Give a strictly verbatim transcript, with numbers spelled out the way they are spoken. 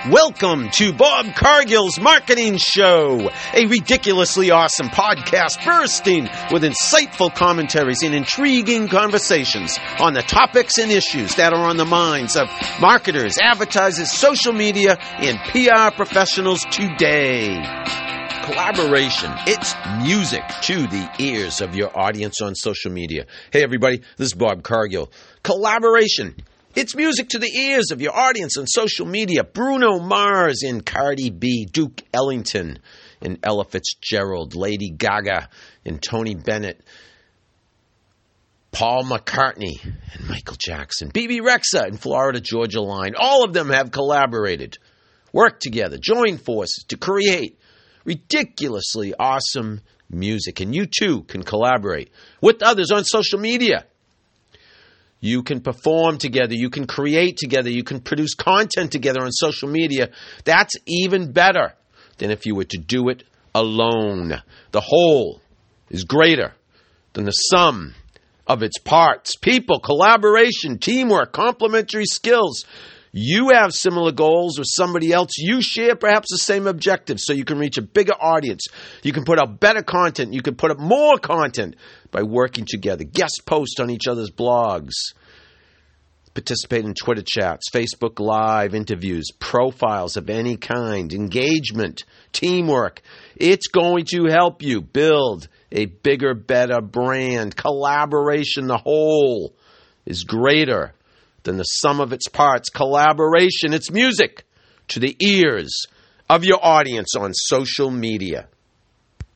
Welcome to Bob Cargill's Marketing Show, a ridiculously awesome podcast bursting with insightful commentaries and intriguing conversations on the topics and issues that are on the minds of marketers, advertisers, social media, and P R professionals today. Collaboration. It's music to the ears of your audience on social media. Hey, everybody, this is Bob Cargill. Collaboration. It's music to the ears of your audience on social media. Bruno Mars and Cardi B, Duke Ellington and Ella Fitzgerald, Lady Gaga and Tony Bennett, Paul McCartney and Michael Jackson, B B Rexha and Florida Georgia Line. All of them have collaborated, worked together, joined forces to create ridiculously awesome music. And you too can collaborate with others on social media. You can perform together. You can create together. You can produce content together on social media. That's even better than if you were to do it alone. The whole is greater than the sum of its parts. People, collaboration, teamwork, complementary skills. You have similar goals with somebody else. You share perhaps the same objectives so you can reach a bigger audience. You can put out better content. You can put up more content by working together. Guest post on each other's blogs. Participate in Twitter chats, Facebook Live interviews, profiles of any kind, engagement, teamwork. It's going to help you build a bigger, better brand. Collaboration, the whole, is greater than the sum of its parts. Collaboration, it's music to the ears of your audience on social media.